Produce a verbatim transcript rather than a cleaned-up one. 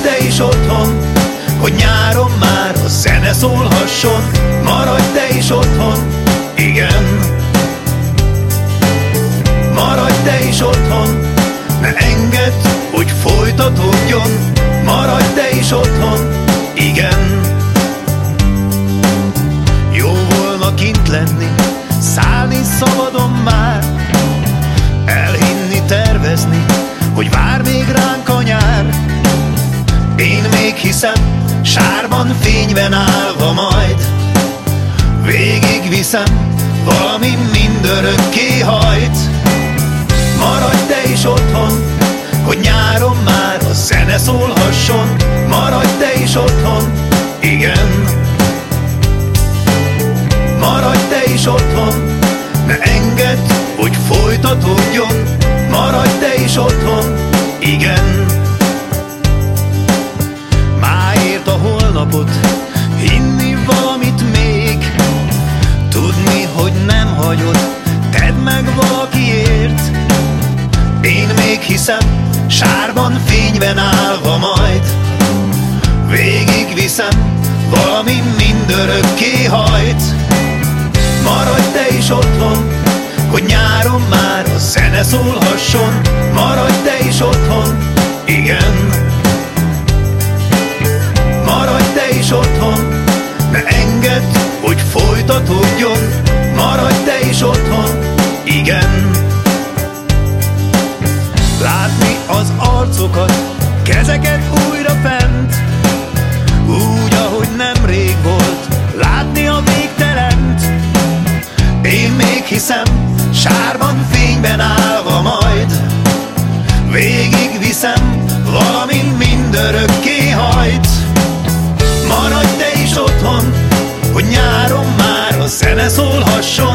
te is otthon, hogy nyáron már a zene szólhasson. Maradj te is otthon, igen. Maradj te is otthon, ne engedd, hogy folytatódjon. Maradj te is otthon, igen. Jó volna kint lenni, szállni szabadon már, elhinni, tervezni, hogy vár még ránk a nyár. Én még hiszem, sárban, fényben állva majd végigviszem, valami mindörökké hajt. Maradj te is otthon, hogy nyáron már a zene szólhasson. Maradj te is otthon, igen. Maradj te is otthon, ne engedd, hogy folytatódjon. Maradj te is otthon, igen. Máért a holnapot, hinni valamit még, tudni, hogy nem hagyod, tedd meg valakiért. Én még hiszem, sárban, fényben állva majd végigviszem, valami mindörökké hajt. Maradj te is otthon, hogy nyáron már a zene szólhasson. Maradj te is otthon, igen. Maradj te is otthon, ne engedd, hogy folytatódjon. Maradj te is otthon, igen. Látni az arcokat, kezeket újra fent, úgy, ahogy nemrég volt, látni a végtelent. Én még hiszem, sárban, fényben állva majd végigviszem, valami mindörökké hajt. Maradj te is otthon, hogy nyáron már a zene szólhasson.